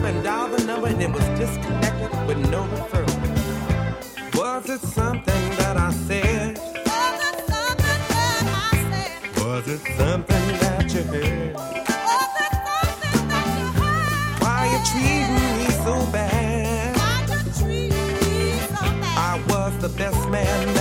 and dialed the number and it was disconnected with no referral. Was it something that I said? Was it something that I said? Was it something that you heard? Was it something that you heard? Why you treating me so bad? Why you treating me so bad? I was the best man